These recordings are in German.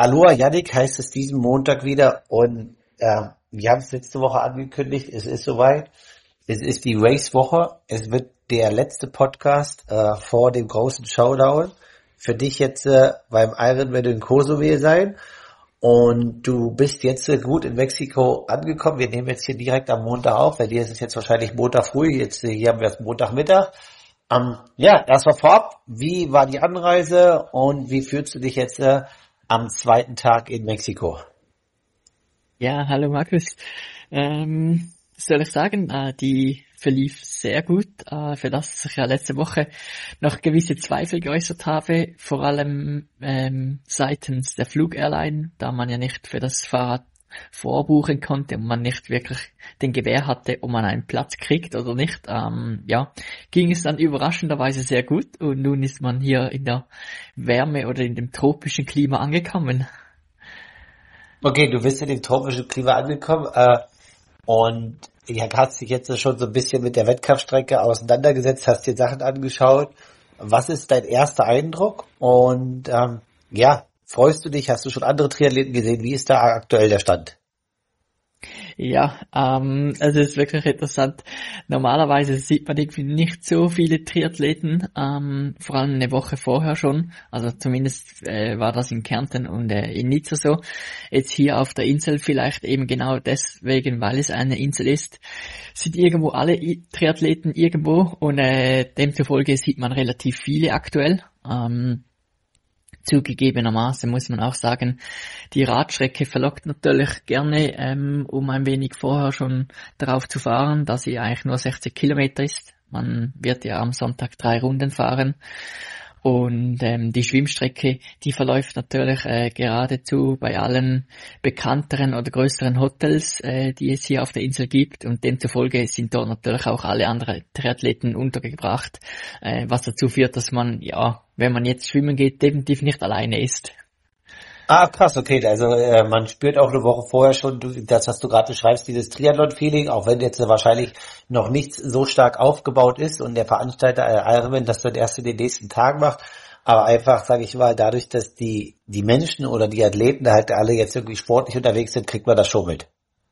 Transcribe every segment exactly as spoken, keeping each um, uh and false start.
Aloha Yannick heißt es diesen Montag wieder und äh, wir haben es letzte Woche angekündigt, es ist soweit. Es ist die Race-Woche, es wird der letzte Podcast äh, vor dem großen Showdown für dich jetzt äh, beim Ironman in Kosovo sein und du bist jetzt äh, gut in Mexiko angekommen. Wir nehmen jetzt hier direkt am Montag auf, bei dir ist es jetzt wahrscheinlich Montag früh, jetzt äh, hier haben wir es Montagmittag. Ähm, ja, erstmal vorab, wie war die Anreise und wie fühlst du dich jetzt äh, am zweiten Tag in Mexiko? Ja, hallo Markus. Ähm, was soll ich sagen? Äh, die verlief sehr gut, äh, für das ich ja letzte Woche noch gewisse Zweifel geäußert habe, vor allem ähm, seitens der Flugairline, da man ja nicht für das Fahrrad vorbuchen konnte und man nicht wirklich den Gewähr hatte, ob man einen Platz kriegt oder nicht. Ähm, ja, ging es dann überraschenderweise sehr gut und nun ist man hier in der Wärme oder in dem tropischen Klima angekommen. Okay, du bist in dem tropischen Klima angekommen äh, und ja, hast dich jetzt schon so ein bisschen mit der Wettkampfstrecke auseinandergesetzt, hast dir Sachen angeschaut. Was ist dein erster Eindruck? Und ähm, ja, freust du dich? Hast du schon andere Triathleten gesehen? Wie ist da aktuell der Stand? Ja, ähm, also es ist wirklich interessant. Normalerweise sieht man irgendwie nicht so viele Triathleten, ähm, vor allem eine Woche vorher schon. Also zumindest äh, war das in Kärnten und äh, in Nizza so. Jetzt hier auf der Insel vielleicht eben genau deswegen, weil es eine Insel ist, sind irgendwo alle I- Triathleten irgendwo und äh, demzufolge sieht man relativ viele aktuell. Ähm, Zugegebenermaßen muss man auch sagen, die Radstrecke verlockt natürlich gerne, ähm, um ein wenig vorher schon darauf zu fahren, da sie eigentlich nur sechzig Kilometer ist. Man wird ja am Sonntag drei Runden fahren. Und ähm, die Schwimmstrecke, die verläuft natürlich äh, geradezu bei allen bekannteren oder größeren Hotels, äh, die es hier auf der Insel gibt. Und demzufolge sind dort natürlich auch alle anderen Triathleten untergebracht, äh, was dazu führt, dass man, ja, wenn man jetzt schwimmen geht, definitiv nicht alleine ist. Ah, krass, okay. Also äh, man spürt auch eine Woche vorher schon du, das, was du gerade beschreibst, dieses Triathlon-Feeling, auch wenn jetzt äh, wahrscheinlich noch nichts so stark aufgebaut ist und der Veranstalter äh, Ironman das dann erst in den nächsten Tagen macht. Aber einfach, sage ich mal, dadurch, dass die die Menschen oder die Athleten halt alle jetzt irgendwie sportlich unterwegs sind, kriegt man das schon mit.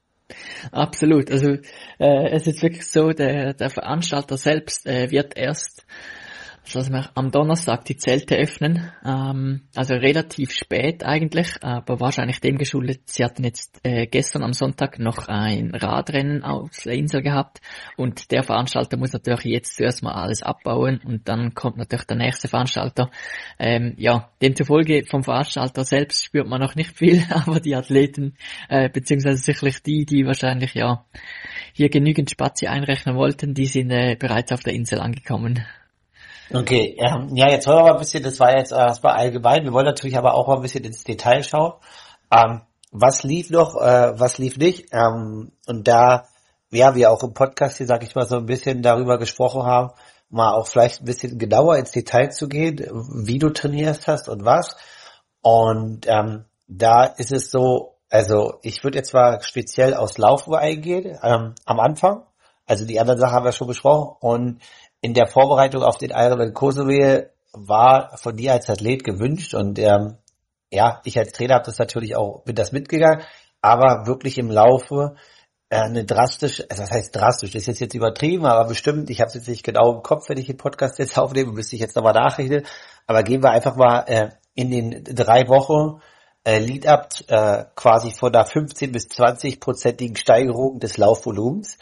Absolut. Also äh, es ist wirklich so, der, der Veranstalter selbst äh, wird erst dass wir am Donnerstag die Zelte öffnen, ähm, also relativ spät eigentlich, aber wahrscheinlich dem geschuldet, sie hatten jetzt äh, gestern am Sonntag noch ein Radrennen auf der Insel gehabt und der Veranstalter muss natürlich jetzt zuerst mal alles abbauen und dann kommt natürlich der nächste Veranstalter. Ähm, ja, demzufolge vom Veranstalter selbst spürt man noch nicht viel, aber die Athleten, äh, beziehungsweise sicherlich die, die wahrscheinlich ja hier genügend Spazi einrechnen wollten, die sind äh, bereits auf der Insel angekommen. Okay, ähm, ja, jetzt wollen wir mal ein bisschen, das war jetzt erstmal allgemein, wir wollen natürlich aber auch mal ein bisschen ins Detail schauen. Ähm, was lief noch, äh, was lief nicht? Ähm, und da, ja, wir auch im Podcast hier, sag ich mal, so ein bisschen darüber gesprochen haben, mal auch vielleicht ein bisschen genauer ins Detail zu gehen, wie du trainierst hast und was. Und ähm, da ist es so, also ich würde jetzt mal speziell aufs Laufen eingehen, ähm, am Anfang. Also die anderen Sachen haben wir schon besprochen und in der Vorbereitung auf den Ironman Kosovo war von dir als Athlet gewünscht und ähm, ja, ich als Trainer habe das natürlich auch, bin das mitgegangen, aber wirklich im Laufe äh, eine drastisch, also das heißt drastisch, das ist jetzt, jetzt übertrieben, aber bestimmt, ich habe es jetzt nicht genau im Kopf, wenn ich den Podcast jetzt aufnehme, müsste ich jetzt nochmal nachrechnen, aber gehen wir einfach mal äh, in den drei Wochen äh, Lead-Up äh, quasi von einer fünfzehn bis zwanzig-prozentigen Steigerung des Laufvolumens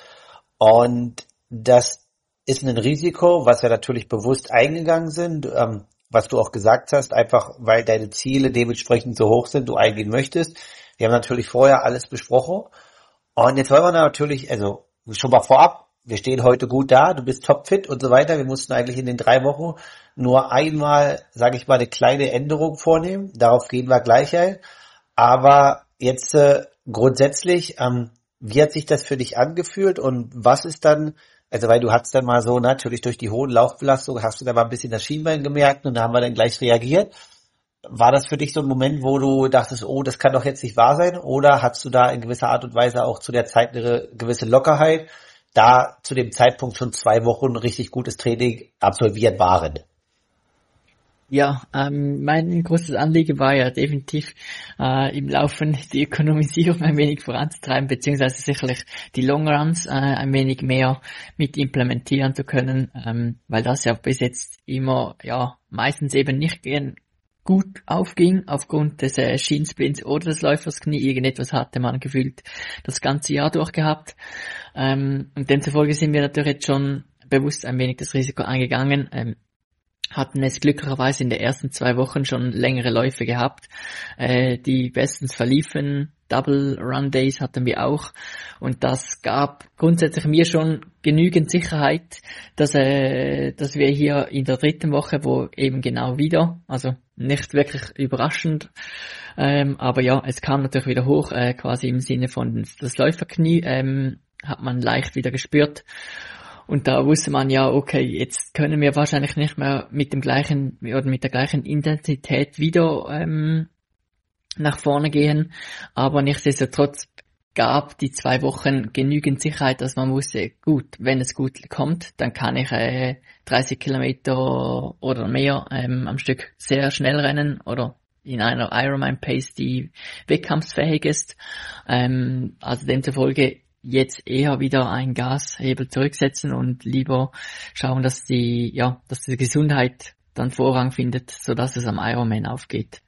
und das ist ein Risiko, was wir natürlich bewusst eingegangen sind, ähm, was du auch gesagt hast, einfach weil deine Ziele dementsprechend so hoch sind, du eingehen möchtest. Wir haben natürlich vorher alles besprochen und jetzt wollen wir natürlich, also schon mal vorab, wir stehen heute gut da, du bist topfit und so weiter. Wir mussten eigentlich in den drei Wochen nur einmal, sage ich mal, eine kleine Änderung vornehmen, darauf gehen wir gleich ein. Aber jetzt äh, grundsätzlich, ähm, wie hat sich das für dich angefühlt und was ist dann, also weil du hattest dann mal so, natürlich durch die hohen Laufbelastungen hast du da mal ein bisschen das Schienbein gemerkt und da haben wir dann gleich reagiert. War das für dich so ein Moment, wo du dachtest, oh, das kann doch jetzt nicht wahr sein? Oder hattest du da in gewisser Art und Weise auch zu der Zeit eine gewisse Lockerheit, da zu dem Zeitpunkt schon zwei Wochen richtig gutes Training absolviert waren? Ja, ähm, mein großes Anliegen war ja definitiv äh, im Laufen die Ökonomisierung ein wenig voranzutreiben, beziehungsweise sicherlich die Longruns äh, ein wenig mehr mit implementieren zu können, ähm, weil das ja bis jetzt immer ja meistens eben nicht gern gut aufging aufgrund des äh, Schienensplints oder des Läufersknie. Irgendetwas hatte man gefühlt das ganze Jahr durchgehabt. Ähm, und demzufolge sind wir natürlich jetzt schon bewusst ein wenig das Risiko eingegangen. Ähm, hatten es glücklicherweise in den ersten zwei Wochen schon längere Läufe gehabt, äh, die bestens verliefen. Double Run Days hatten wir auch und das gab grundsätzlich mir schon genügend Sicherheit, dass äh, dass wir hier in der dritten Woche, wo eben genau wieder, also nicht wirklich überraschend, ähm, aber ja, es kam natürlich wieder hoch, äh, quasi im Sinne von das Läuferknie ähm, hat man leicht wieder gespürt. Und da wusste man ja, okay, jetzt können wir wahrscheinlich nicht mehr mit dem gleichen oder mit der gleichen Intensität wieder ähm, nach vorne gehen. Aber nichtsdestotrotz gab die zwei Wochen genügend Sicherheit, dass man wusste, gut, wenn es gut kommt, dann kann ich äh, dreißig Kilometer oder mehr ähm, am Stück sehr schnell rennen oder in einer Ironman-Pace, die wettkampfsfähig ist. Ähm, also demzufolge jetzt eher wieder einen Gashebel zurücksetzen und lieber schauen, dass die, ja, dass die Gesundheit dann Vorrang findet, sodass es am Ironman aufgeht.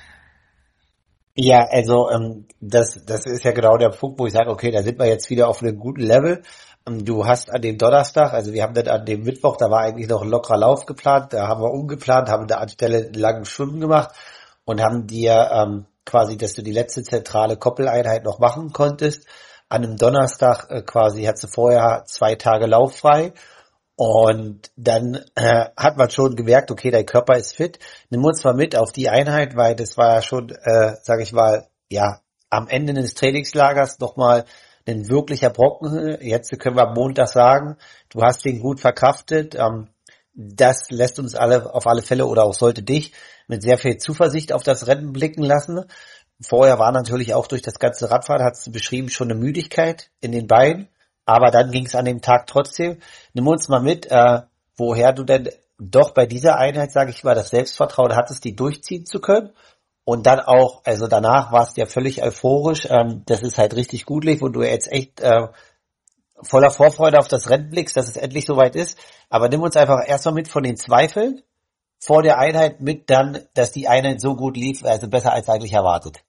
Ja, also ähm, das, das ist ja genau der Punkt, wo ich sage, okay, da sind wir jetzt wieder auf einem guten Level. Ähm, Du hast an dem Donnerstag, also wir haben dann an dem Mittwoch, da war eigentlich noch ein lockerer Lauf geplant, da haben wir umgeplant, haben da anstelle einen langen Schwimmen gemacht und haben dir ähm, quasi, dass du die letzte zentrale Koppeleinheit noch machen konntest. An einem Donnerstag äh, quasi hattest du vorher zwei Tage lauffrei und dann äh, hat man schon gemerkt, okay, dein Körper ist fit. Nimm uns mal mit auf die Einheit, weil das war ja schon, äh, sag ich mal, ja, am Ende des Trainingslagers nochmal ein wirklicher Brocken. Jetzt können wir am Montag sagen, du hast den gut verkraftet. Ähm, das lässt uns alle auf alle Fälle oder auch sollte dich mit sehr viel Zuversicht auf das Rennen blicken lassen. Vorher war natürlich auch durch das ganze Radfahren, hast du beschrieben, schon eine Müdigkeit in den Beinen. Aber dann ging es an dem Tag trotzdem. Nimm uns mal mit, äh, woher du denn doch bei dieser Einheit, sage ich mal, das Selbstvertrauen hattest, die durchziehen zu können. Und dann auch, also danach warst du ja völlig euphorisch, ähm, dass es halt richtig gut lief und du jetzt echt äh, voller Vorfreude auf das Rennen blickst, dass es endlich soweit ist. Aber nimm uns einfach erstmal mit von den Zweifeln vor der Einheit mit dann, dass die Einheit so gut lief, also besser als eigentlich erwartet.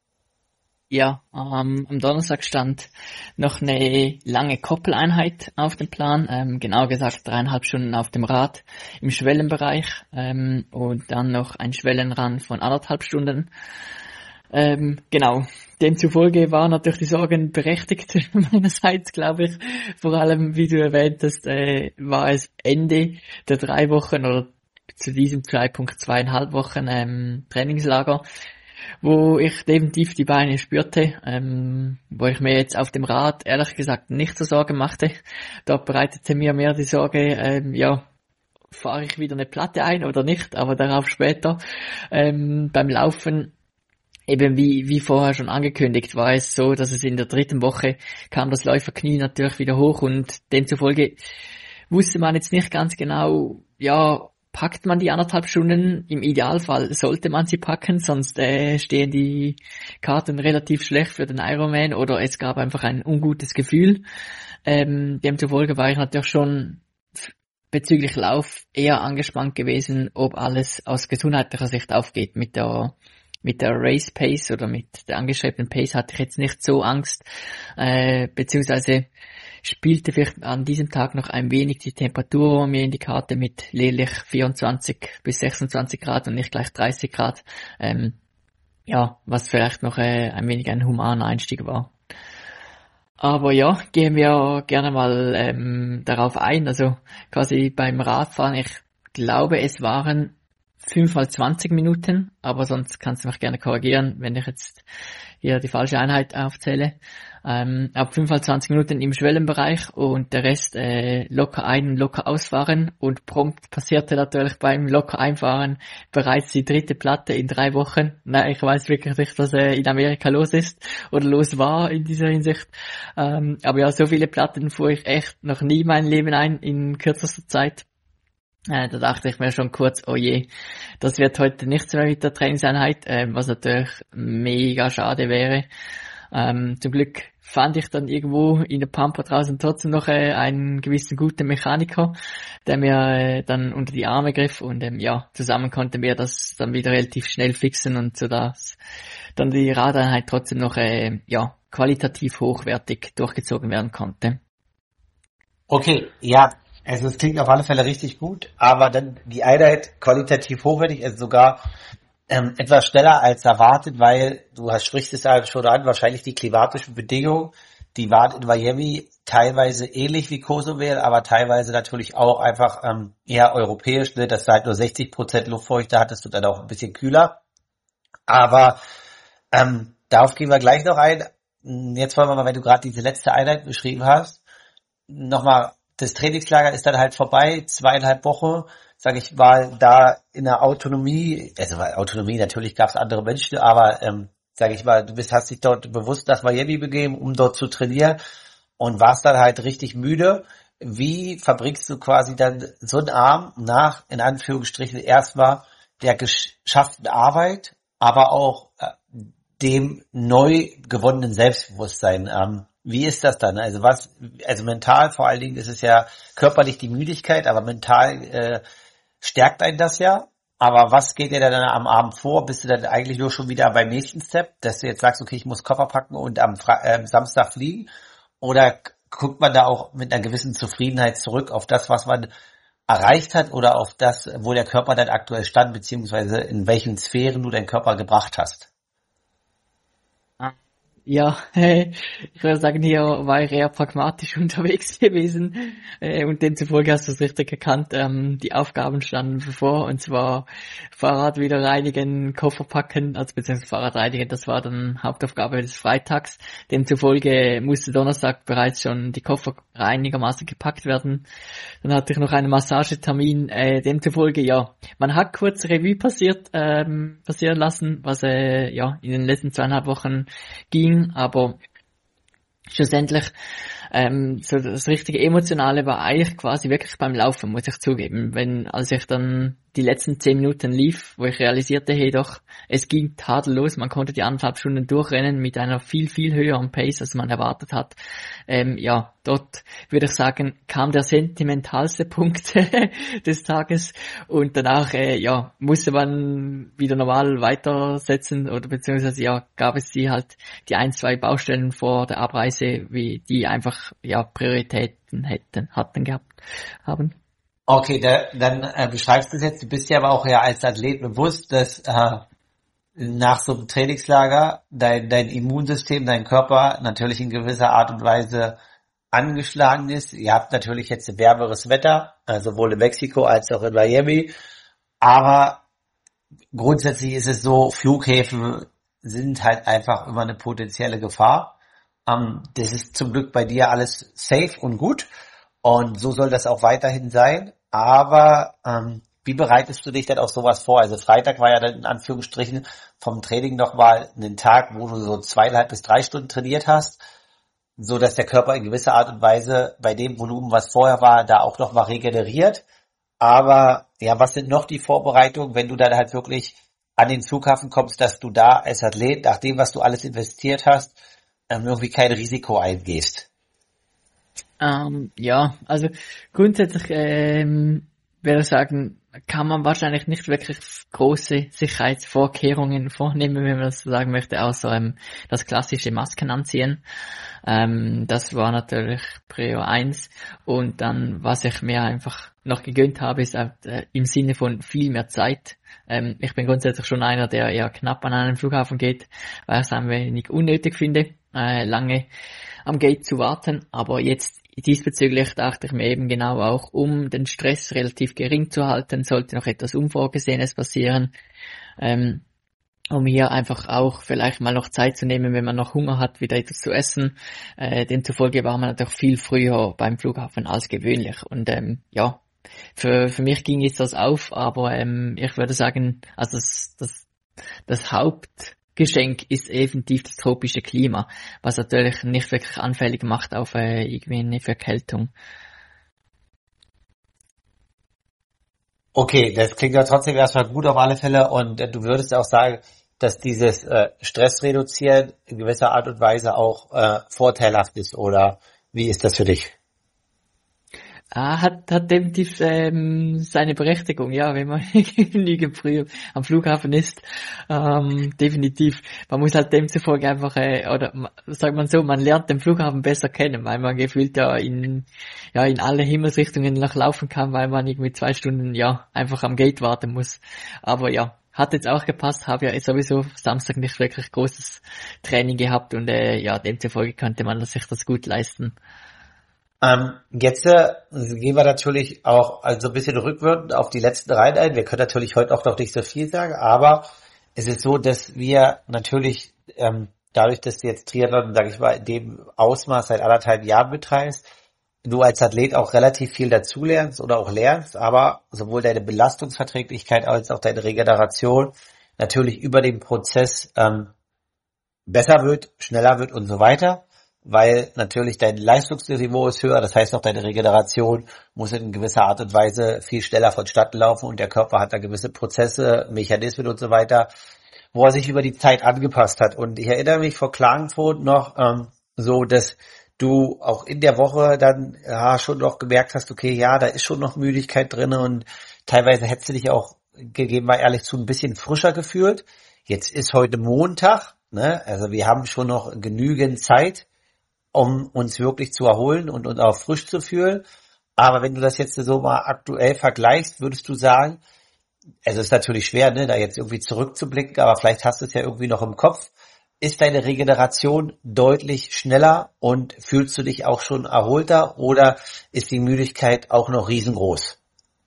Ja, ähm, am Donnerstag stand noch eine lange Koppeleinheit auf dem Plan, ähm, genau gesagt dreieinhalb Stunden auf dem Rad im Schwellenbereich ähm, und dann noch ein Schwellenrun von anderthalb Stunden. Ähm, genau, demzufolge waren natürlich die Sorgen berechtigt meinerseits, glaube ich. Vor allem, wie du erwähnt hast, äh, war es Ende der drei Wochen oder zu diesem Zeitpunkt zweieinhalb Wochen ähm, Trainingslager, wo ich definitiv die Beine spürte, ähm, wo ich mir jetzt auf dem Rad ehrlich gesagt nicht so Sorgen machte. Da bereitete mir mehr die Sorge, ähm, ja, fahre ich wieder eine Platte ein oder nicht, aber darauf später. Ähm, beim Laufen, eben wie, wie vorher schon angekündigt, war es so, dass es in der dritten Woche kam das Läuferknie natürlich wieder hoch und demzufolge wusste man jetzt nicht ganz genau, ja, packt man die anderthalb Stunden? Im Idealfall sollte man sie packen, sonst äh, stehen die Karten relativ schlecht für den Ironman oder es gab einfach ein ungutes Gefühl. Ähm, demzufolge war ich natürlich schon bezüglich Lauf eher angespannt gewesen, ob alles aus gesundheitlicher Sicht aufgeht. Mit der mit der Race Pace oder mit der angestrebten Pace hatte ich jetzt nicht so Angst, äh, beziehungsweise spielte vielleicht an diesem Tag noch ein wenig die Temperatur mir in die Karte mit lediglich vierundzwanzig bis sechsundzwanzig Grad und nicht gleich dreißig Grad. Ähm, ja, was vielleicht noch äh, ein wenig ein humaner Einstieg war. Aber ja, gehen wir gerne mal ähm, darauf ein. Also quasi beim Radfahren, ich glaube, es waren fünf mal zwanzig Minuten, aber sonst kannst du mich gerne korrigieren, wenn ich jetzt hier die falsche Einheit aufzähle. Ähm, ab fünf mal zwanzig Minuten im Schwellenbereich und der Rest äh, locker ein, locker ausfahren und prompt passierte natürlich beim locker einfahren bereits die dritte Platte in drei Wochen. Nein, ich weiß wirklich nicht, was äh, in Amerika los ist oder los war in dieser Hinsicht. Ähm, aber ja, so viele Platten fuhr ich echt noch nie mein Leben ein in kürzester Zeit. Äh, da dachte ich mir schon kurz, oh je, das wird heute nichts mehr mit der Trainingseinheit, äh, was natürlich mega schade wäre. Ähm, zum Glück fand ich dann irgendwo in der Pampa draußen trotzdem noch äh, einen gewissen guten Mechaniker, der mir äh, dann unter die Arme griff und ähm, ja, zusammen konnten wir das dann wieder relativ schnell fixen und so dass dann die Radeinheit trotzdem noch äh, ja qualitativ hochwertig durchgezogen werden konnte. Okay, ja, also es klingt auf alle Fälle richtig gut, aber dann die Einheit qualitativ hochwertig, also sogar ähm, etwas schneller als erwartet, weil du hast, sprichst es ja schon an, wahrscheinlich die klimatischen Bedingungen, die waren in Miami teilweise ähnlich wie Cozumel, aber teilweise natürlich auch einfach ähm, eher europäisch, ne, dass du halt nur sechzig Prozent Luftfeuchte hattest und dann auch ein bisschen kühler. Aber ähm, darauf gehen wir gleich noch ein. Jetzt wollen wir mal, wenn du gerade diese letzte Einheit beschrieben hast, nochmal, das Trainingslager ist dann halt vorbei, zweieinhalb Wochen, sage ich mal, da in der Autonomie, also Autonomie, natürlich gab es andere Menschen, aber ähm, sage ich mal, du bist, hast dich dort bewusst nach Miami begeben, um dort zu trainieren und warst dann halt richtig müde. Wie verbringst du quasi dann so einen Abend nach, in Anführungsstrichen, erstmal der geschafften Arbeit, aber auch äh, dem neu gewonnenen Selbstbewusstsein? Ähm, wie ist das dann? Also was, also mental vor allen Dingen ist es ja körperlich die Müdigkeit, aber mental äh, stärkt einen das ja. Aber was geht dir dann am Abend vor? Bist du dann eigentlich nur schon wieder beim nächsten Step, dass du jetzt sagst, okay, ich muss Koffer packen und am Fra- äh, Samstag fliegen? Oder guckt man da auch mit einer gewissen Zufriedenheit zurück auf das, was man erreicht hat oder auf das, wo der Körper dann aktuell stand, beziehungsweise in welchen Sphären du deinen Körper gebracht hast? Ja, äh, ich würde sagen, hier war ich eher pragmatisch unterwegs gewesen äh, und demzufolge hast du es richtig erkannt, ähm, die Aufgaben standen bevor und zwar Fahrrad wieder reinigen, Koffer packen, also beziehungsweise Fahrrad reinigen, das war dann Hauptaufgabe des Freitags, demzufolge musste Donnerstag bereits schon die Koffer einigermaßen gepackt werden. Dann hatte ich noch einen Massagetermin, äh, demzufolge, ja, man hat kurz Revue passiert, ähm, passieren lassen, was äh, ja in den letzten zweieinhalb Wochen ging, aber schlussendlich ähm, so das richtige Emotionale war eigentlich quasi wirklich beim Laufen, muss ich zugeben. Wenn, als ich dann die letzten zehn Minuten lief, wo ich realisierte, hey doch, es ging tadellos, man konnte die anderthalb Stunden durchrennen mit einer viel, viel höheren Pace, als man erwartet hat. Ähm, ja, dort würde ich sagen, kam der sentimentalste Punkt des Tages und danach, äh, ja, musste man wieder normal weitersetzen oder beziehungsweise, ja, gab es die halt die ein, zwei Baustellen vor der Abreise, wie die einfach, ja, Prioritäten hätten, hatten gehabt, haben. Okay, da, dann äh, beschreibst du es jetzt, du bist ja aber auch ja als Athlet bewusst, dass äh, nach so einem Trainingslager dein, dein Immunsystem, dein Körper natürlich in gewisser Art und Weise angeschlagen ist. Ihr habt natürlich jetzt wärmeres Wetter, äh, sowohl in Mexiko als auch in Miami, aber grundsätzlich ist es so, Flughäfen sind halt einfach immer eine potenzielle Gefahr. Ähm, das ist zum Glück bei dir alles safe und gut und so soll das auch weiterhin sein. Aber ähm, wie bereitest du dich denn auf sowas vor? Also Freitag war ja dann in Anführungsstrichen vom Training nochmal ein Tag, wo du so zweieinhalb bis drei Stunden trainiert hast, so dass der Körper in gewisser Art und Weise bei dem Volumen, was vorher war, da auch nochmal regeneriert. Aber ja, was sind noch die Vorbereitungen, wenn du dann halt wirklich an den Flughafen kommst, dass du da als Athlet, nach dem, was du alles investiert hast, ähm, irgendwie kein Risiko eingehst? Ähm, ja, also grundsätzlich ähm, würde ich sagen, kann man wahrscheinlich nicht wirklich große Sicherheitsvorkehrungen vornehmen, wenn man das so sagen möchte, außer ähm, das klassische Masken anziehen. Ähm, das war natürlich Prio eins. Und dann, was ich mir einfach noch gegönnt habe, ist äh, im Sinne von viel mehr Zeit. Ähm, ich bin grundsätzlich schon einer, der eher knapp an einen Flughafen geht, weil ich es ein wenig unnötig finde, äh, lange am Gate zu warten. Aber jetzt diesbezüglich dachte ich mir eben genau auch, um den Stress relativ gering zu halten, sollte noch etwas Unvorgesehenes passieren, ähm, um hier einfach auch vielleicht mal noch Zeit zu nehmen, wenn man noch Hunger hat, wieder etwas zu essen. Äh, demzufolge war man natürlich viel früher beim Flughafen als gewöhnlich. Und ähm, ja, für für mich ging jetzt das auf, aber ähm, ich würde sagen, also das, das, das Haupt Geschenk ist definitiv das tropische Klima, was natürlich nicht wirklich anfällig macht auf äh, irgendwie eine Verkältung. Okay, das klingt ja trotzdem erstmal gut auf alle Fälle und äh, du würdest auch sagen, dass dieses äh, Stress reduzieren in gewisser Art und Weise auch äh, vorteilhaft ist oder wie ist das für dich? Ah, hat, hat definitiv ähm, seine Berechtigung, ja, wenn man genügend früh am Flughafen ist. Ähm, definitiv. Man muss halt demzufolge einfach, äh, oder ma- sagt man so, man lernt den Flughafen besser kennen, weil man gefühlt ja in, ja, in alle Himmelsrichtungen noch laufen kann, weil man irgendwie zwei Stunden, ja, einfach am Gate warten muss. Aber ja, hat jetzt auch gepasst, habe ja sowieso Samstag nicht wirklich großes Training gehabt und äh, ja, demzufolge konnte man sich das gut leisten. Ähm, jetzt äh, gehen wir natürlich auch also ein bisschen rückwirkend auf die letzten Reihen ein. Wir können natürlich heute auch noch nicht so viel sagen, aber es ist so, dass wir natürlich ähm, dadurch, dass du jetzt Triathlon, sage ich mal, in dem Ausmaß seit anderthalb Jahren betreibst, du als Athlet auch relativ viel dazulernst oder auch lernst, aber sowohl deine Belastungsverträglichkeit als auch deine Regeneration natürlich über den Prozess ähm, besser wird, schneller wird und so weiter, weil natürlich dein Leistungsniveau ist höher, das heißt auch deine Regeneration muss in gewisser Art und Weise viel schneller vonstatten laufen und der Körper hat da gewisse Prozesse, Mechanismen und so weiter, wo er sich über die Zeit angepasst hat. Und ich erinnere mich vor Klagenfurt noch ähm, so, dass du auch in der Woche dann ja schon noch gemerkt hast, okay, ja, da ist schon noch Müdigkeit drin und teilweise hättest du dich auch, gegeben mal ehrlich zu, ein bisschen frischer gefühlt. Jetzt ist heute Montag, ne? Also wir haben schon noch genügend Zeit, um uns wirklich zu erholen und uns auch frisch zu fühlen. Aber wenn du das jetzt so mal aktuell vergleichst, würdest du sagen, also es ist natürlich schwer, ne, da jetzt irgendwie zurückzublicken, aber vielleicht hast du es ja irgendwie noch im Kopf. Ist deine Regeneration deutlich schneller und fühlst du dich auch schon erholter oder ist die Müdigkeit auch noch riesengroß?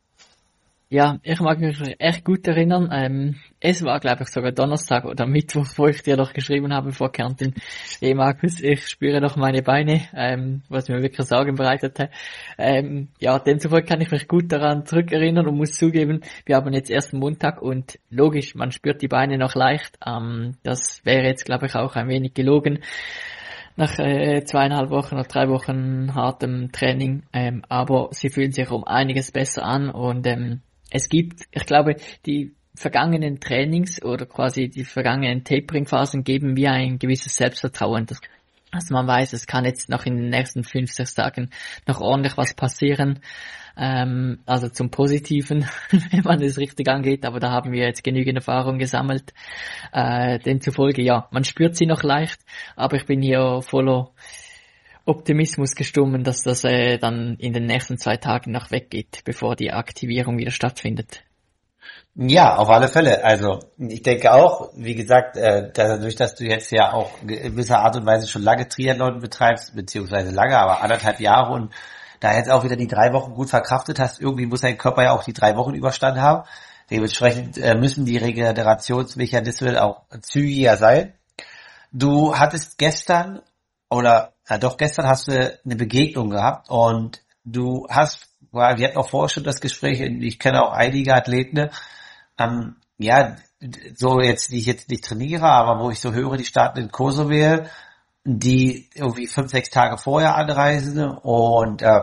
Ja, ich mag mich echt gut erinnern. Ähm, es war, glaube ich, sogar Donnerstag oder Mittwoch, wo ich dir noch geschrieben habe vor Kärnten. Hey Markus, ich spüre noch meine Beine, ähm, was mir wirklich Sorgen bereitete. Ähm, ja, demzufolge kann ich mich gut daran zurückerinnern und muss zugeben, wir haben jetzt ersten Montag und logisch, man spürt die Beine noch leicht. Ähm, das wäre jetzt, glaube ich, auch ein wenig gelogen nach äh, zweieinhalb Wochen oder drei Wochen hartem Training. Ähm, aber sie fühlen sich um einiges besser an und ähm, es gibt, ich glaube, die vergangenen Trainings oder quasi die vergangenen Tapering-Phasen geben mir ein gewisses Selbstvertrauen. Das, dass man weiß, es kann jetzt noch in den nächsten fünf, sechs Tagen noch ordentlich was passieren. Ähm, also zum Positiven, wenn man es richtig angeht. Aber da haben wir jetzt genügend Erfahrung gesammelt. Äh, demzufolge, ja, man spürt sie noch leicht. Aber ich bin hier voller Optimismus gestimmt, dass das äh, dann in den nächsten zwei Tagen noch weggeht, bevor die Aktivierung wieder stattfindet. Ja, auf alle Fälle. Also ich denke auch, wie gesagt, äh, dadurch, dass du jetzt ja auch in gewisser Art und Weise schon lange Triathlon betreibst, beziehungsweise lange, aber anderthalb Jahre und da jetzt auch wieder die drei Wochen gut verkraftet hast, irgendwie muss dein Körper ja auch die drei Wochen überstanden haben. Dementsprechend äh, müssen die Regenerationsmechanismen auch zügiger sein. Du hattest gestern oder ja doch gestern hast du eine Begegnung gehabt und du hast, wir hatten auch vorher schon das Gespräch, ich kenne auch einige Athleten, ähm, ja, so jetzt, die ich jetzt nicht trainiere, aber wo ich so höre, die starten in Kosovil, die irgendwie fünf, sechs Tage vorher anreisen und äh,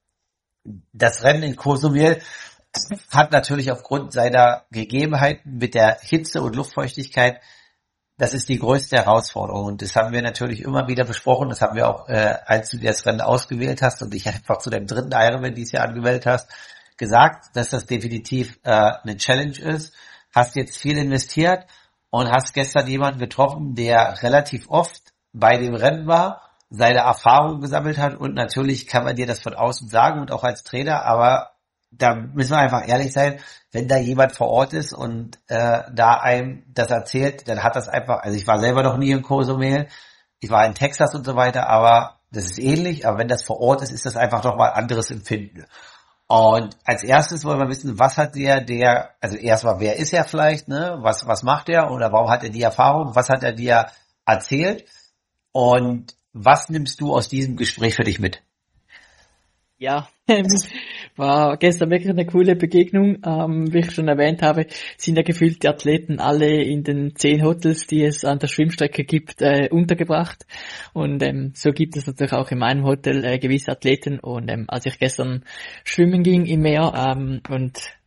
das Rennen in Kosovil hat natürlich aufgrund seiner Gegebenheiten mit der Hitze und Luftfeuchtigkeit, das ist die größte Herausforderung und das haben wir natürlich immer wieder besprochen, das haben wir auch, äh, als du dir das Rennen ausgewählt hast und dich einfach zu deinem dritten Ironman dieses Jahr angewählt hast, gesagt, dass das definitiv äh, eine Challenge ist, hast jetzt viel investiert und hast gestern jemanden getroffen, der relativ oft bei dem Rennen war, seine Erfahrungen gesammelt hat und natürlich kann man dir das von außen sagen und auch als Trainer, aber da müssen wir einfach ehrlich sein, wenn da jemand vor Ort ist und äh, da einem das erzählt, dann hat das einfach, also ich war selber noch nie in Cozumel, ich war in Texas und so weiter, aber das ist ähnlich, aber wenn das vor Ort ist, ist das einfach nochmal ein anderes Empfinden. Und als erstes wollen wir wissen, was hat der, der, also erstmal, wer ist er vielleicht, ne, was, was macht er oder warum hat er die Erfahrung, was hat er dir erzählt und was nimmst du aus diesem Gespräch für dich mit? Ja, ähm, war gestern wirklich eine coole Begegnung. Ähm, wie ich schon erwähnt habe, sind ja gefühlt die Athleten alle in den zehn Hotels, die es an der Schwimmstrecke gibt, äh, untergebracht. Und ähm, so gibt es natürlich auch in meinem Hotel äh, gewisse Athleten. Und ähm, als ich gestern schwimmen ging im Meer ähm, und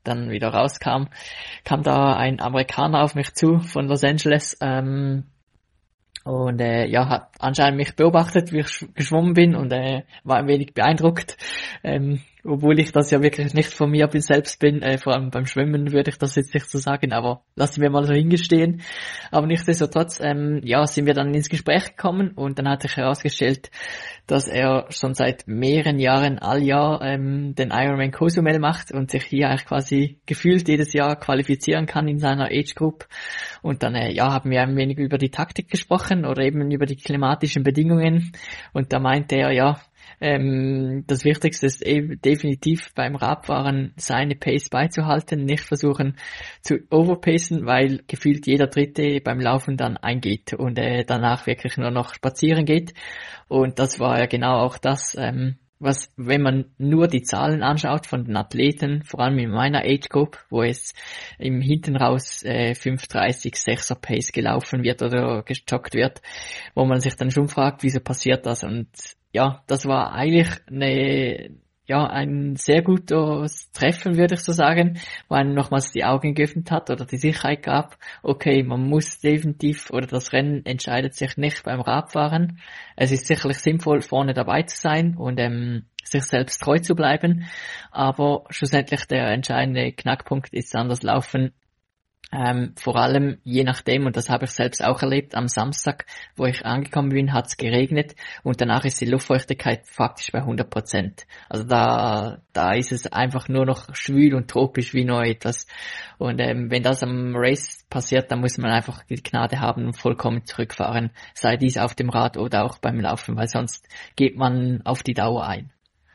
dann wieder rauskam, kam da ein Amerikaner auf mich zu von Los Angeles, ähm, und äh, ja, hat anscheinend mich beobachtet, wie ich sch- geschwommen bin und äh, war ein wenig beeindruckt, ähm, obwohl ich das ja wirklich nicht von mir bin, selbst bin, äh, vor allem beim Schwimmen würde ich das jetzt nicht so sagen, aber lassen wir mal so hingestehen. Aber nichtsdestotrotz, ähm, ja, sind wir dann ins Gespräch gekommen und dann hat sich herausgestellt, dass er schon seit mehreren Jahren all Jahr ähm, den Ironman Cozumel macht und sich hier eigentlich quasi gefühlt jedes Jahr qualifizieren kann in seiner Age Group. Und dann äh, ja, haben wir ein wenig über die Taktik gesprochen oder eben über die klimatischen Bedingungen. Und da meinte er, ja, ähm, das Wichtigste ist eben definitiv beim Radfahren seine Pace beizuhalten, nicht versuchen zu overpacen, weil gefühlt jeder Dritte beim Laufen dann eingeht und äh, danach wirklich nur noch spazieren geht. Und das war ja genau auch das, ähm, was, wenn man nur die Zahlen anschaut von den Athleten, vor allem in meiner Age Group, wo es im Hinten raus äh, fünf dreißig sechser Pace gelaufen wird oder gejoggt wird, wo man sich dann schon fragt, wieso passiert das? Und ja, das war eigentlich eine, ja, ein sehr gutes Treffen, würde ich so sagen, wo einem nochmals die Augen geöffnet hat oder die Sicherheit gab, okay, man muss definitiv, oder das Rennen entscheidet sich nicht beim Radfahren. Es ist sicherlich sinnvoll, vorne dabei zu sein und ähm, sich selbst treu zu bleiben, aber schlussendlich der entscheidende Knackpunkt ist dann das Laufen. Ähm, vor allem je nachdem, und das habe ich selbst auch erlebt, am Samstag, wo ich angekommen bin, hat es geregnet und danach ist die Luftfeuchtigkeit faktisch bei hundert Prozent. Also da da ist es einfach nur noch schwül und tropisch wie noch etwas. Und ähm, wenn das am Race passiert, dann muss man einfach die Gnade haben und vollkommen zurückfahren, sei dies auf dem Rad oder auch beim Laufen, weil sonst geht man auf die Dauer ein.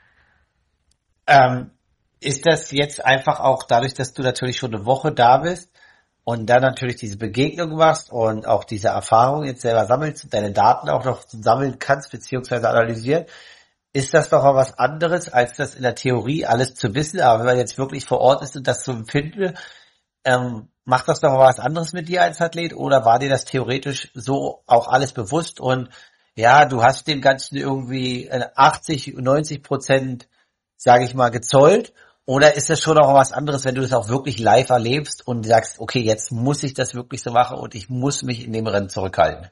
Ähm, ist das jetzt einfach auch dadurch, dass du natürlich schon eine Woche da bist und dann natürlich diese Begegnung machst und auch diese Erfahrung jetzt selber sammelst und deine Daten auch noch sammeln kannst beziehungsweise analysieren, ist das doch mal was anderes, als das in der Theorie alles zu wissen, aber wenn man jetzt wirklich vor Ort ist und das zu empfinden, ähm, macht das doch mal was anderes mit dir als Athlet oder war dir das theoretisch so auch alles bewusst und ja, du hast dem Ganzen irgendwie achtzig, neunzig Prozent, sage ich mal, gezollt? Oder ist das schon auch was anderes, wenn du das auch wirklich live erlebst und sagst, okay, jetzt muss ich das wirklich so machen und ich muss mich in dem Rennen zurückhalten?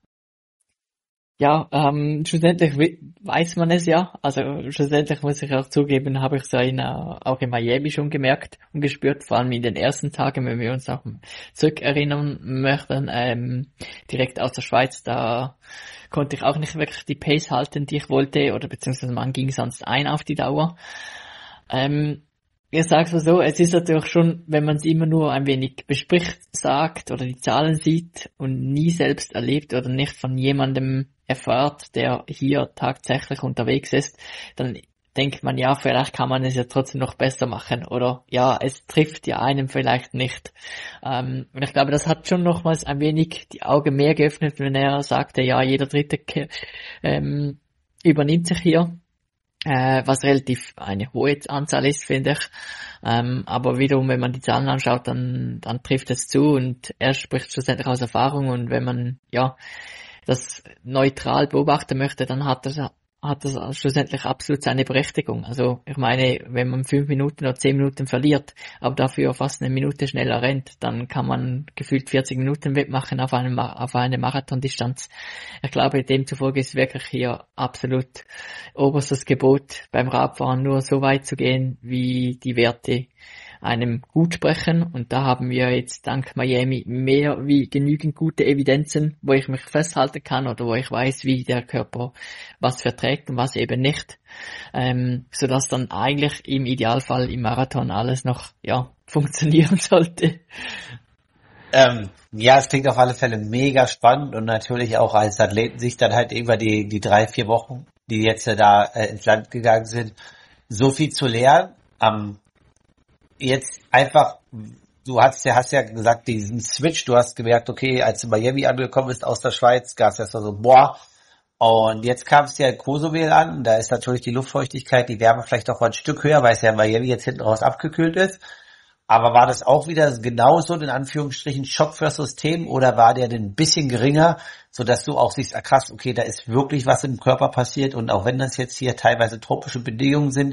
Ja, ähm, schlussendlich we- weiß man es ja. Also schlussendlich muss ich auch zugeben, habe ich es ja in, äh, auch in Miami schon gemerkt und gespürt, vor allem in den ersten Tagen, wenn wir uns auch zurückerinnern möchten, ähm, direkt aus der Schweiz, da konnte ich auch nicht wirklich die Pace halten, die ich wollte, oder beziehungsweise man ging sonst ein auf die Dauer. Ähm, ich sag's mal so, es ist natürlich schon, wenn man es immer nur ein wenig bespricht, sagt oder die Zahlen sieht und nie selbst erlebt oder nicht von jemandem erfährt, der hier tatsächlich unterwegs ist, dann denkt man, ja, vielleicht kann man es ja trotzdem noch besser machen oder ja, es trifft ja einem vielleicht nicht. Ähm, und ich glaube, das hat schon nochmals ein wenig die Augen mehr geöffnet, wenn er sagte, ja, jeder Dritte ähm, übernimmt sich hier. Äh, was relativ eine hohe Anzahl ist, finde ich. Ähm, aber wiederum, wenn man die Zahlen anschaut, dann, dann trifft es zu und er spricht schlussendlich aus Erfahrung und wenn man, ja, das neutral beobachten möchte, dann hat das, hat das schlussendlich absolut seine Berechtigung. Also, ich meine, wenn man fünf Minuten oder zehn Minuten verliert, aber dafür fast eine Minute schneller rennt, dann kann man gefühlt vierzig Minuten wettmachen auf einem, auf eine Marathondistanz. Ich glaube, demzufolge ist wirklich hier absolut oberstes Gebot beim Radfahren nur so weit zu gehen, wie die Werte einem gut sprechen und da haben wir jetzt dank Miami mehr wie genügend gute Evidenzen, wo ich mich festhalten kann oder wo ich weiß, wie der Körper was verträgt und was eben nicht, ähm, sodass dann eigentlich im Idealfall im Marathon alles noch ja funktionieren sollte. Ähm, ja, es klingt auf alle Fälle mega spannend und natürlich auch als Athleten sich dann halt über die, die drei, vier Wochen, die jetzt da äh, ins Land gegangen sind, so viel zu lernen. Ähm, jetzt einfach, du hast ja, hast ja gesagt, diesen Switch, du hast gemerkt, okay, als du in Miami angekommen bist aus der Schweiz, gab es erstmal so, boah, und jetzt kam es ja in Cozumel an, da ist natürlich die Luftfeuchtigkeit, die Wärme vielleicht auch mal ein Stück höher, weil es ja in Miami jetzt hinten raus abgekühlt ist. Aber war das auch wieder genauso, in Anführungsstrichen, Schock fürs System oder war der denn ein bisschen geringer, sodass du auch siehst, ah krass, okay, da ist wirklich was im Körper passiert und auch wenn das jetzt hier teilweise tropische Bedingungen sind,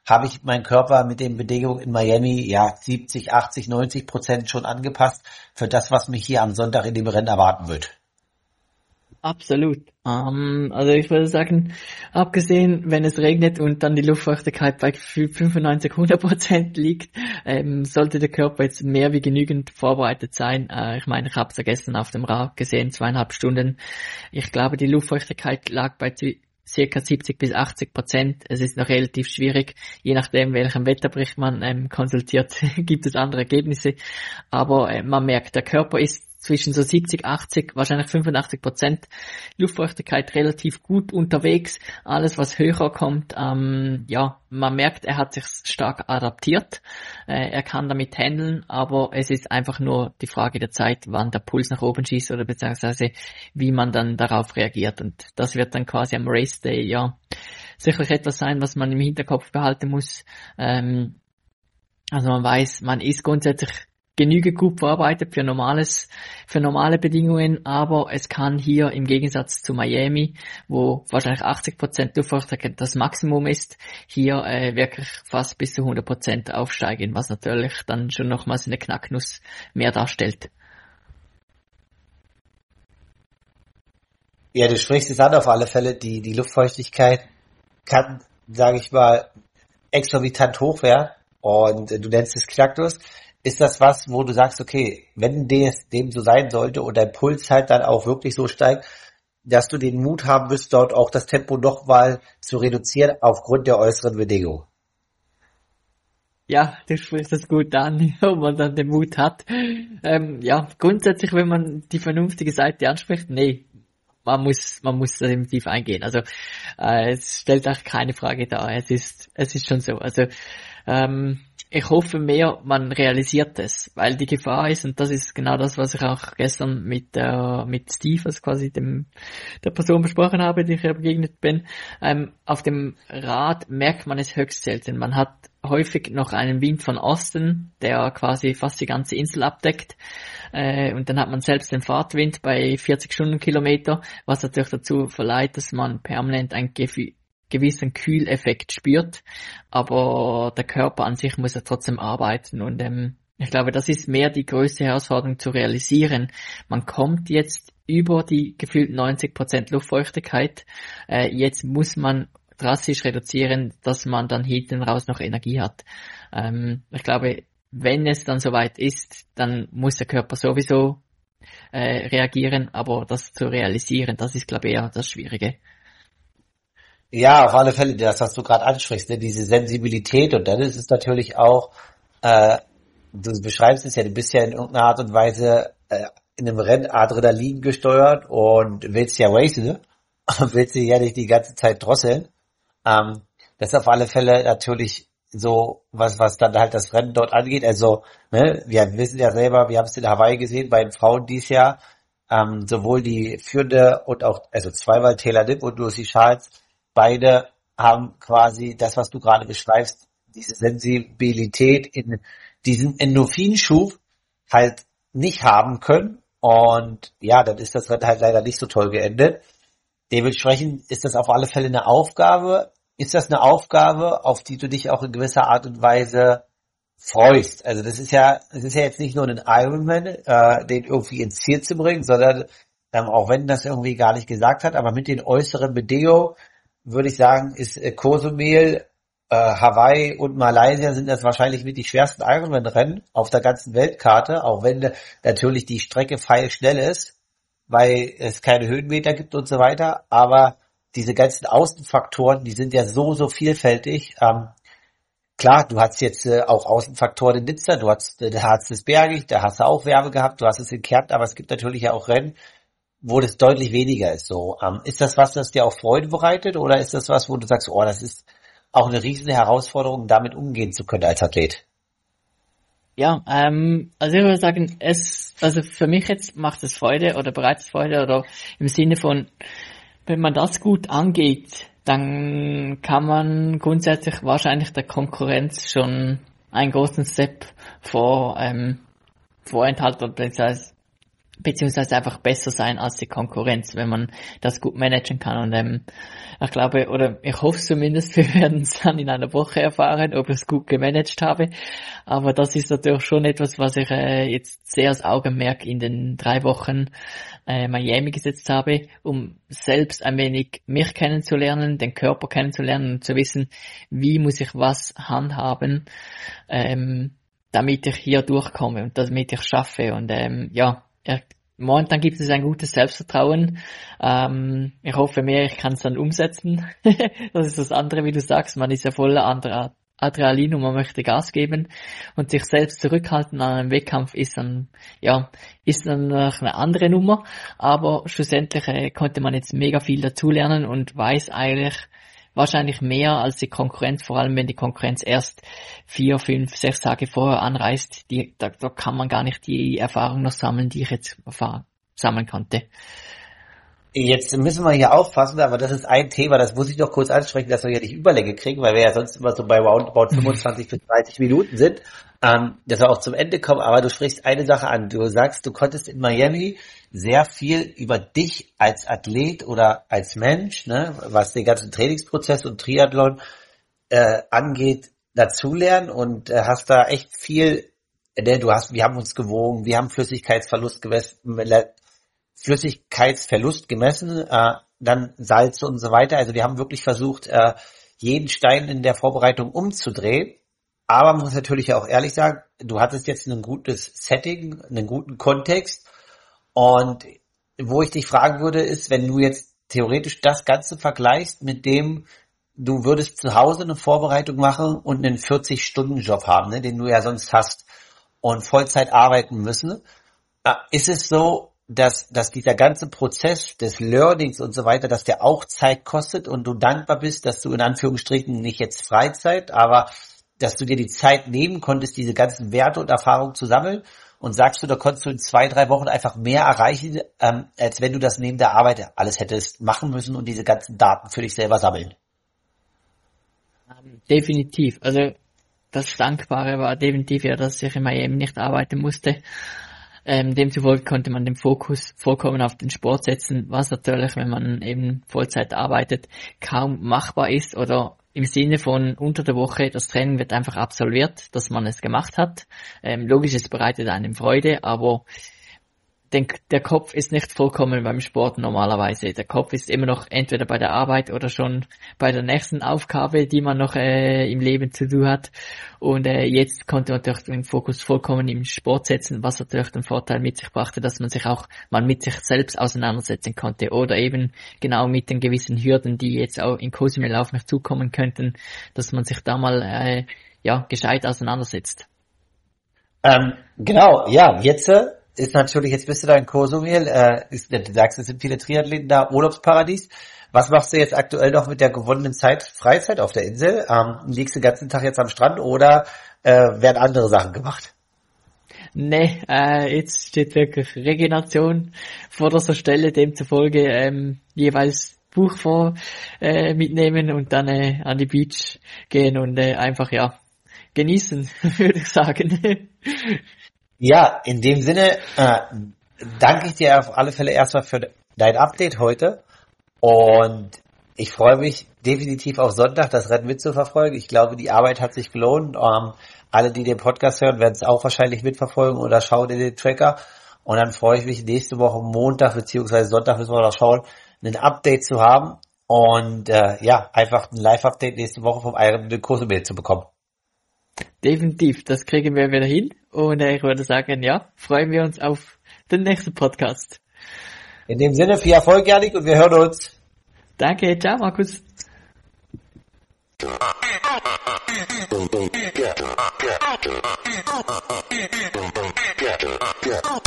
habe ich meinen Körper mit den Bedingungen in Miami ja siebzig, achtzig, neunzig Prozent schon angepasst für das, was mich hier am Sonntag in dem Rennen erwarten wird. Absolut. Ähm, also ich würde sagen, abgesehen, wenn es regnet und dann die Luftfeuchtigkeit bei fünfundneunzig, hundert Prozent liegt, ähm, sollte der Körper jetzt mehr wie genügend vorbereitet sein. Äh, ich meine, ich habe es ja gestern auf dem Rad gesehen, zweieinhalb Stunden. Ich glaube, die Luftfeuchtigkeit lag bei circa siebzig bis achtzig Prozent. Es ist noch relativ schwierig, je nachdem, welchen Wetterbericht man ähm, konsultiert, gibt es andere Ergebnisse. Aber äh, man merkt, der Körper ist zwischen so siebzig, achtzig, wahrscheinlich fünfundachtzig Prozent Luftfeuchtigkeit relativ gut unterwegs. Alles, was höher kommt, ähm, ja, man merkt, er hat sich stark adaptiert. Äh, er kann damit handeln, aber es ist einfach nur die Frage der Zeit, wann der Puls nach oben schießt oder beziehungsweise wie man dann darauf reagiert. Und das wird dann quasi am Race Day, ja, sicherlich etwas sein, was man im Hinterkopf behalten muss. Ähm, also man weiß, man ist grundsätzlich genügend gut vorbereitet für normales, für normale Bedingungen, aber es kann hier im Gegensatz zu Miami, wo wahrscheinlich achtzig Prozent Luftfeuchtigkeit das Maximum ist, hier äh, wirklich fast bis zu hundert Prozent aufsteigen, was natürlich dann schon nochmals eine Knacknuss mehr darstellt. Ja, du sprichst es an auf alle Fälle, die, die Luftfeuchtigkeit kann, sage ich mal, exorbitant hoch werden und du nennst es Knacknuss. Ist das was, wo du sagst, okay, wenn das dem so sein sollte und dein Puls halt dann auch wirklich so steigt, dass du den Mut haben wirst, dort auch das Tempo noch mal zu reduzieren aufgrund der äußeren Bedingungen? Ja, du sprichst das gut an, ob man dann den Mut hat. Ähm, ja, grundsätzlich, wenn man die vernünftige Seite anspricht, nee, man muss, man muss definitiv eingehen. Also, äh, es stellt auch keine Frage dar. Es ist, es ist schon so. Also, ähm, ich hoffe mehr, man realisiert es, weil die Gefahr ist, und das ist genau das, was ich auch gestern mit äh, mit Steve, also quasi dem der Person besprochen habe, die ich ja begegnet bin, ähm, auf dem Rad merkt man es höchst selten. Man hat häufig noch einen Wind von Osten, der quasi fast die ganze Insel abdeckt, äh, und dann hat man selbst den Fahrtwind bei vierzig Stundenkilometer, was natürlich dazu verleiht, dass man permanent ein Gefühl gewissen Kühleffekt spürt, aber der Körper an sich muss ja trotzdem arbeiten und ähm, ich glaube, das ist mehr die größte Herausforderung zu realisieren. Man kommt jetzt über die gefühlt neunzig Prozent Luftfeuchtigkeit, äh, jetzt muss man drastisch reduzieren, dass man dann hinten raus noch Energie hat. Ähm, ich glaube, wenn es dann soweit ist, dann muss der Körper sowieso äh, reagieren, aber das zu realisieren, das ist, glaube ich, eher das Schwierige. Ja, auf alle Fälle, das, was du gerade ansprichst, ne, diese Sensibilität, und dann ist es natürlich auch, äh, du beschreibst es ja, du bist ja in irgendeiner Art und Weise äh, in einem Rennen Adrenalin gesteuert und willst ja racen, ne? Und willst dich ja nicht die ganze Zeit drosseln. Ähm, das ist auf alle Fälle natürlich so, was was dann halt das Rennen dort angeht. Also, ne, wir wissen ja selber, wir haben es in Hawaii gesehen bei den Frauen dieses Jahr, ähm, sowohl die führende und auch, also zweimal Taylor Knipp und Lucy Charles, beide haben quasi das, was du gerade beschreibst, diese Sensibilität in diesen Endorphinschub halt nicht haben können. Und ja, dann ist das Rennen halt leider nicht so toll geendet. Dementsprechend ist das auf alle Fälle eine Aufgabe. Ist das eine Aufgabe, auf die du dich auch in gewisser Art und Weise freust? Also das ist ja, es ist ja jetzt nicht nur ein Ironman, äh, den irgendwie ins Ziel zu bringen, sondern ähm, auch wenn das irgendwie gar nicht gesagt hat, aber mit den äußeren Bedingungen würde ich sagen, ist äh, Cozumel, äh, Hawaii und Malaysia sind das wahrscheinlich mit die schwersten Ironman-Rennen auf der ganzen Weltkarte, auch wenn äh, natürlich die Strecke pfeilschnell ist, weil es keine Höhenmeter gibt und so weiter, aber diese ganzen Außenfaktoren, die sind ja so, so vielfältig. Ähm, klar, du hast jetzt äh, auch Außenfaktoren in Nizza, du hast, äh, da hast es bergig, da hast du auch Wärme gehabt, du hast es in Kärnten, aber es gibt natürlich ja auch Rennen, wo das deutlich weniger ist. So, ähm, ist das was, das dir auch Freude bereitet, oder ist das was, wo du sagst, oh, das ist auch eine riesige Herausforderung, damit umgehen zu können als Athlet? Ja, ähm, also ich würde sagen, es, also für mich jetzt macht es Freude oder bereitet es Freude oder im Sinne von, wenn man das gut angeht, dann kann man grundsätzlich wahrscheinlich der Konkurrenz schon einen großen Step vor, ähm, vorenthalten, oder beziehungsweise beziehungsweise einfach besser sein als die Konkurrenz, wenn man das gut managen kann. Und ähm, ich glaube, oder ich hoffe zumindest, wir werden es dann in einer Woche erfahren, ob ich es gut gemanagt habe. Aber das ist natürlich schon etwas, was ich äh, jetzt sehr als Augenmerk in den drei Wochen äh, Miami gesetzt habe, um selbst ein wenig mich kennenzulernen, den Körper kennenzulernen und zu wissen, wie muss ich was handhaben, ähm, damit ich hier durchkomme und damit ich schaffe. Und ähm, ja, Er, momentan gibt es ein gutes Selbstvertrauen. Ähm, ich hoffe mehr, ich kann es dann umsetzen. Das ist das andere, wie du sagst. Man ist ja voller anderer Adrenalin und man möchte Gas geben. Und sich selbst zurückhalten an einem Wettkampf ist dann, ja, ist dann noch eine andere Nummer. Aber schlussendlich äh, konnte man jetzt mega viel dazulernen und weiß eigentlich wahrscheinlich mehr als die Konkurrenz, vor allem wenn die Konkurrenz erst vier, fünf, sechs Tage vorher anreist. Die, da, da kann man gar nicht die Erfahrung noch sammeln, die ich jetzt erfahren, sammeln konnte. Jetzt müssen wir hier aufpassen, aber das ist ein Thema, das muss ich noch kurz ansprechen, dass wir hier nicht Überlänge kriegen, weil wir ja sonst immer so bei roundabout fünfundzwanzig bis dreißig Minuten sind, ähm, dass wir auch zum Ende kommen. Aber du sprichst eine Sache an. Du sagst, du konntest in Miami sehr viel über dich als Athlet oder als Mensch, ne, was den ganzen Trainingsprozess und Triathlon äh, angeht, dazulernen und äh, hast da echt viel, ne, du hast, wir haben uns gewogen, wir haben Flüssigkeitsverlust gemessen, Flüssigkeitsverlust gemessen, äh, dann Salz und so weiter. Also wir haben wirklich versucht, äh, jeden Stein in der Vorbereitung umzudrehen. Aber man muss natürlich auch ehrlich sagen, du hattest jetzt ein gutes Setting, einen guten Kontext. Und wo ich dich fragen würde, ist, wenn du jetzt theoretisch das Ganze vergleichst mit dem, du würdest zu Hause eine Vorbereitung machen und einen vierzig-Stunden-Job haben, ne, den du ja sonst hast, und Vollzeit arbeiten müssen, äh, ist es so, dass, dass dieser ganze Prozess des Learnings und so weiter, dass der auch Zeit kostet und du dankbar bist, dass du in Anführungsstrichen nicht jetzt Freizeit, aber dass du dir die Zeit nehmen konntest, diese ganzen Werte und Erfahrungen zu sammeln, und sagst du, da konntest du in zwei, drei Wochen einfach mehr erreichen, ähm, als wenn du das neben der Arbeit alles hättest machen müssen und diese ganzen Daten für dich selber sammeln? Ähm, definitiv. Also das Dankbare war definitiv ja, dass ich in Miami nicht arbeiten musste. Ähm, demzufolge konnte man den Fokus vollkommen auf den Sport setzen, was natürlich, wenn man eben Vollzeit arbeitet, kaum machbar ist, oder im Sinne von unter der Woche, das Training wird einfach absolviert, dass man es gemacht hat. Ähm, logisch, es bereitet einem Freude, aber den, der Kopf ist nicht vollkommen beim Sport normalerweise. Der Kopf ist immer noch entweder bei der Arbeit oder schon bei der nächsten Aufgabe, die man noch äh, im Leben zu tun hat. Und äh, jetzt konnte man natürlich den Fokus vollkommen im Sport setzen, was natürlich den Vorteil mit sich brachte, dass man sich auch mal mit sich selbst auseinandersetzen konnte oder eben genau mit den gewissen Hürden, die jetzt auch in Cozumel auf mich zukommen könnten, dass man sich da mal äh, ja gescheit auseinandersetzt. Ähm, genau, ja, jetzt äh, ist natürlich, jetzt bist du da in Cozumel, äh, ist, du sagst, es sind viele Triathleten da, Urlaubsparadies. Was machst du jetzt aktuell noch mit der gewonnenen Zeit, Freizeit auf der Insel? Ähm, liegst du den ganzen Tag jetzt am Strand oder äh, werden andere Sachen gemacht? Nee, äh, jetzt steht wirklich Regeneration vor der Stelle, demzufolge ähm, jeweils Buch vor äh, mitnehmen und dann äh, an die Beach gehen und äh, einfach, ja, genießen, würde ich sagen. Ja, in dem Sinne äh, danke ich dir auf alle Fälle erstmal für dein Update heute, und ich freue mich definitiv auf Sonntag das Rennen mitzuverfolgen. Ich glaube, die Arbeit hat sich gelohnt. Ähm, alle, die den Podcast hören, werden es auch wahrscheinlich mitverfolgen oder schauen in den Tracker, und dann freue ich mich nächste Woche Montag beziehungsweise Sonntag, müssen wir noch schauen, ein Update zu haben und äh, ja, einfach ein Live-Update nächste Woche vom Ironman Cozumel zu bekommen. Definitiv, das kriegen wir wieder hin, und äh, ich würde sagen, ja, freuen wir uns auf den nächsten Podcast. In dem Sinne, viel Erfolg, Janik, und wir hören uns. Danke, ciao Markus. Get